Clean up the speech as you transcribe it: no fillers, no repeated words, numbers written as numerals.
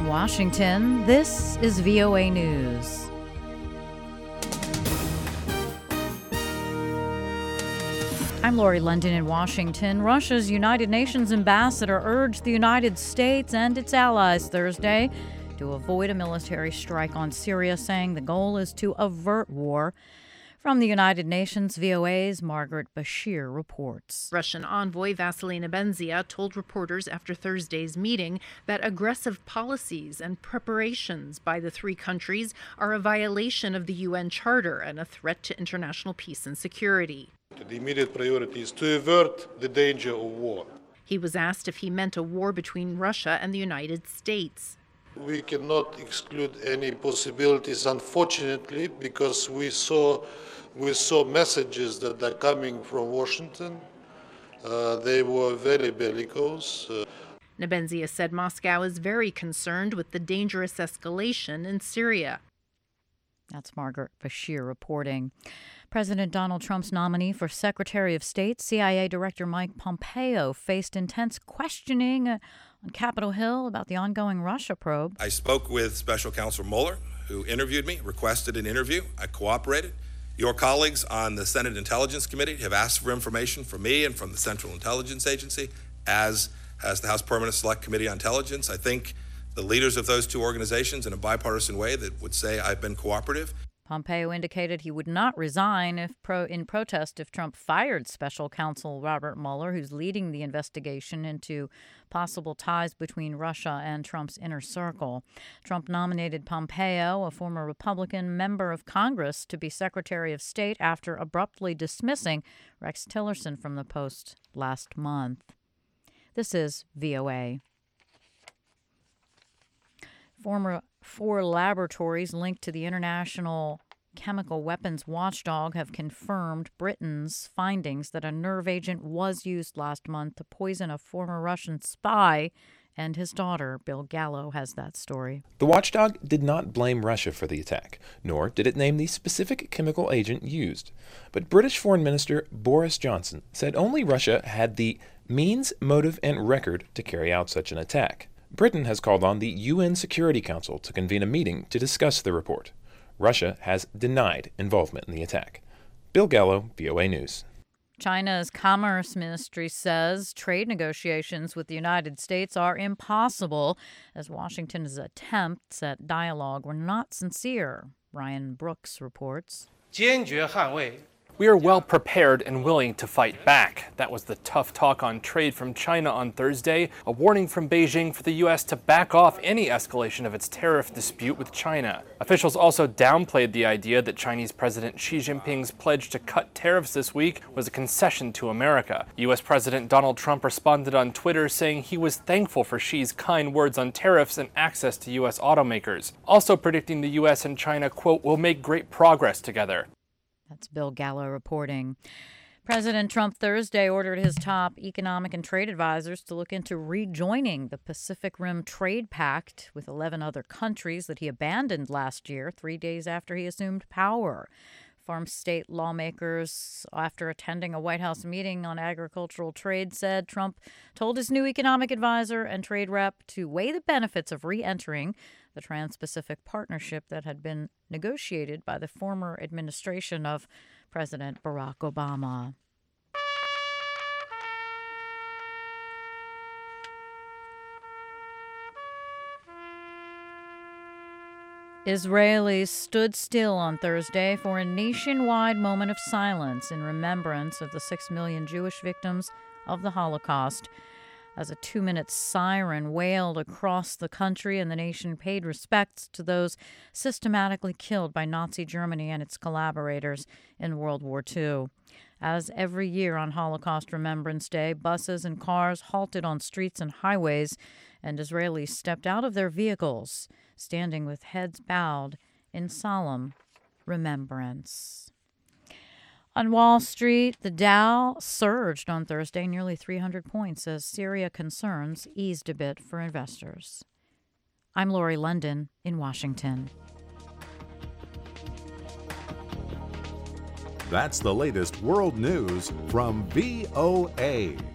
From Washington, this is VOA News. I'm Lori London in Washington. Russia's United Nations ambassador urged the United States and its allies Thursday to avoid a military strike on Syria, saying the goal is to avert war. From the United Nations, VOA's Margaret Bashir reports. Russian envoy Vasily Nebenzia told reporters after Thursday's meeting that aggressive policies and preparations by the three countries are a violation of the UN Charter and a threat to international peace and security. The immediate priority is to avert the danger of war. He was asked if he meant a war between Russia and the United States. We cannot exclude any possibilities, unfortunately, because we saw messages that are coming from Washington. They were very bellicose. Nebenzia said Moscow is very concerned with the dangerous escalation in Syria. That's Margaret Bashir reporting. President Donald Trump's nominee for Secretary of State, CIA Director Mike Pompeo, faced intense questioning on Capitol Hill about the ongoing Russia probe. I spoke with Special Counsel Mueller, who interviewed me, requested an interview. I cooperated. Your colleagues on the Senate Intelligence Committee have asked for information from me and from the Central Intelligence Agency, as has the House Permanent Select Committee on Intelligence. I think the leaders of those two organizations in a bipartisan way that would say I've been cooperative. Pompeo indicated he would not resign in protest if Trump fired Special Counsel Robert Mueller, who's leading the investigation into possible ties between Russia and Trump's inner circle. Trump nominated Pompeo, a former Republican member of Congress, to be Secretary of State after abruptly dismissing Rex Tillerson from the post last month. This is VOA. Four laboratories linked to the International Chemical Weapons Watchdog have confirmed Britain's findings that a nerve agent was used last month to poison a former Russian spy and his daughter. Bill Gallo has that story. The watchdog did not blame Russia for the attack, nor did it name the specific chemical agent used. But British Foreign Minister Boris Johnson said only Russia had the means, motive, and record to carry out such an attack. Britain has called on the UN Security Council to convene a meeting to discuss the report. Russia has denied involvement in the attack. Bill Gallo, VOA News. China's Commerce Ministry says trade negotiations with the United States are impossible, as Washington's attempts at dialogue were not sincere. Ryan Brooks reports. We are well prepared and willing to fight back. That was the tough talk on trade from China on Thursday, a warning from Beijing for the U.S. to back off any escalation of its tariff dispute with China. Officials also downplayed the idea that Chinese President Xi Jinping's pledge to cut tariffs this week was a concession to America. U.S. President Donald Trump responded on Twitter saying he was thankful for Xi's kind words on tariffs and access to U.S. automakers, also predicting the U.S. and China, quote, will make great progress together. That's Bill Gallo reporting. President Trump Thursday ordered his top economic and trade advisors to look into rejoining the Pacific Rim Trade Pact with 11 other countries that he abandoned last year, 3 days after he assumed power. Farm state lawmakers, after attending a White House meeting on agricultural trade, said Trump told his new economic advisor and trade rep to weigh the benefits of re-entering the Trans-Pacific Partnership that had been negotiated by the former administration of President Barack Obama. Israelis stood still on Thursday for a nationwide moment of silence in remembrance of the 6 million Jewish victims of the Holocaust. As a 2-minute siren wailed across the country and the nation paid respects to those systematically killed by Nazi Germany and its collaborators in World War II. As every year on Holocaust Remembrance Day, buses and cars halted on streets and highways, and Israelis stepped out of their vehicles, standing with heads bowed in solemn remembrance. On Wall Street, the Dow surged on Thursday nearly 300 points as Syria concerns eased a bit for investors. I'm Lori London in Washington. That's the latest world news from VOA.